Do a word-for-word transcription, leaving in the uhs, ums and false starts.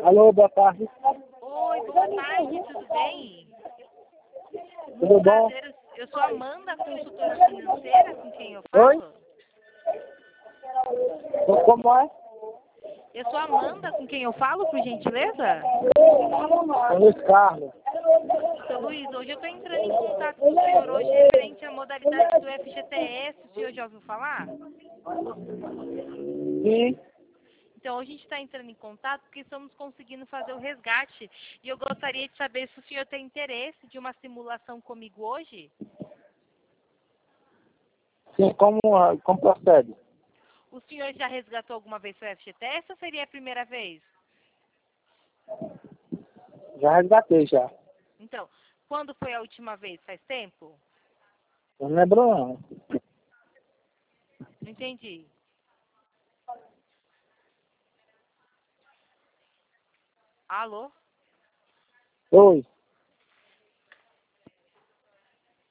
Alô, boa tarde. Oi, boa tarde, tudo bem? Tudo Muito bom? prazer, eu sou Amanda, consultora financeira, com quem eu Oi? falo? Como é? Eu sou Amanda, com quem eu falo, por gentileza? É Luiz Carlos. Seu Luiz, hoje eu estou entrando em contato com o senhor hoje referente à modalidade do F G T S, o senhor já ouviu falar? Sim. Então, hoje a gente está entrando em contato porque estamos conseguindo fazer o resgate e eu gostaria de saber se o senhor tem interesse de uma simulação comigo hoje. Sim, como, como procede? O senhor já resgatou alguma vez o F G T S ou seria a primeira vez? Já resgatei já. Então, quando foi a última vez? Faz tempo? Eu não lembro não. Não entendi. Alô? Oi.